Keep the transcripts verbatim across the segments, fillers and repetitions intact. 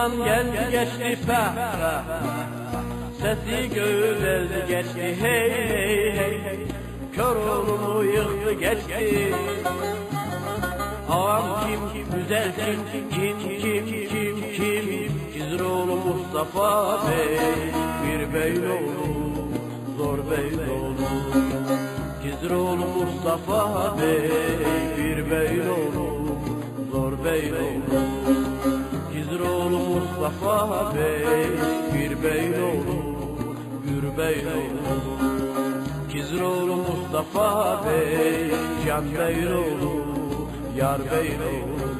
Kızımdan geldi geçti peh peh, sesi göğü deldi geçti hey hey hey, kör oğlumu yıktı geçti. Ağam kim, güzel kim, kim kim kim kim, Cizroğlu Mustafa Bey, bir Beyloğlu, zor Beyloğlu. Cizroğlu Mustafa Bey, bir Beyloğlu, zor Beyloğlu. Cizroğlu Mustafa Bey, bir Beyloğlu, gür Beyloğlu. Cizroğlu Mustafa Bey, can Beyloğlu, yar Beyloğlu.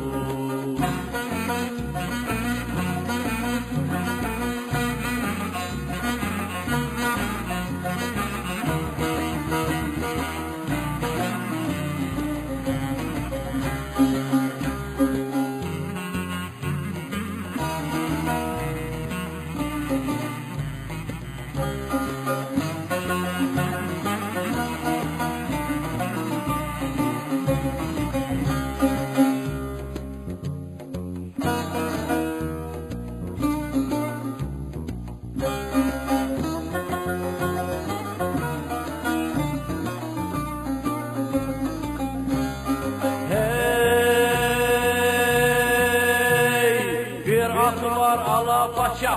Var Alapaça,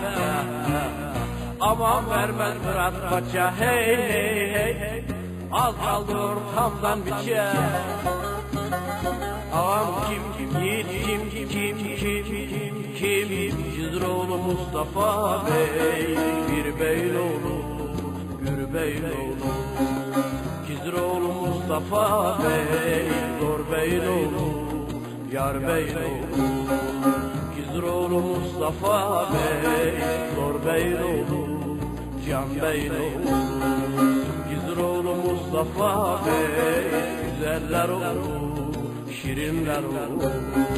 aman vermez Murat Paşa, hey hey hey, az kaldı ortamdan biçe. Ağam kim kim yiğit kim kim kim kim kim, Cizroğlu Mustafa Bey, bir Beyloğlu, gür Beyloğlu. Cizroğlu Mustafa Bey, zor Beyloğlu, yar Beyloğlu. Cizroğlu Mustafa Bey, zor Beyloğlu, can Beyloğlu. Cizroğlu Mustafa Bey, güzeller olur, şirinler olur.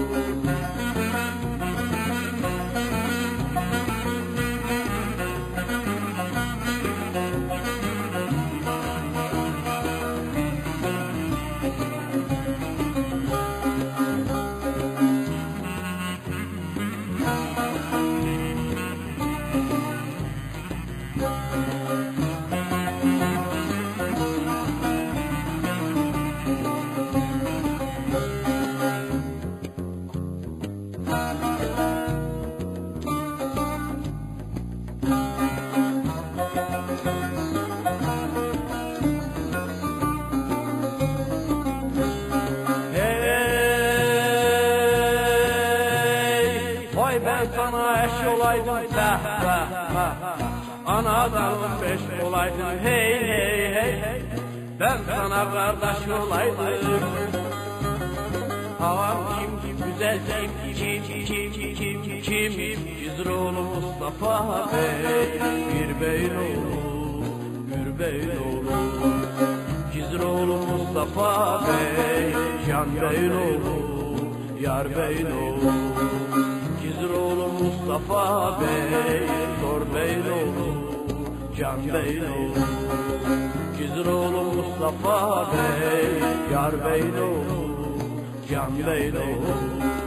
Ben sana eş olaydım peh peh peh, anadan beş olaydım hey hey hey, ben sana kardeş olaydım. Ağam kim, güzel kim kim kim kim kim, Cizroğlu Mustafa Bey, bir Beyloğlu, gür Beyloğlu. Cizroğlu Mustafa Bey, can Beyloğlu, yar Beyloğlu. Cizroğlu Mustafa Bey, zor Beyloğlu, can Beyloğlu. Cizroğlu Mustafa Bey, yar Beyloğlu, can Beyloğlu.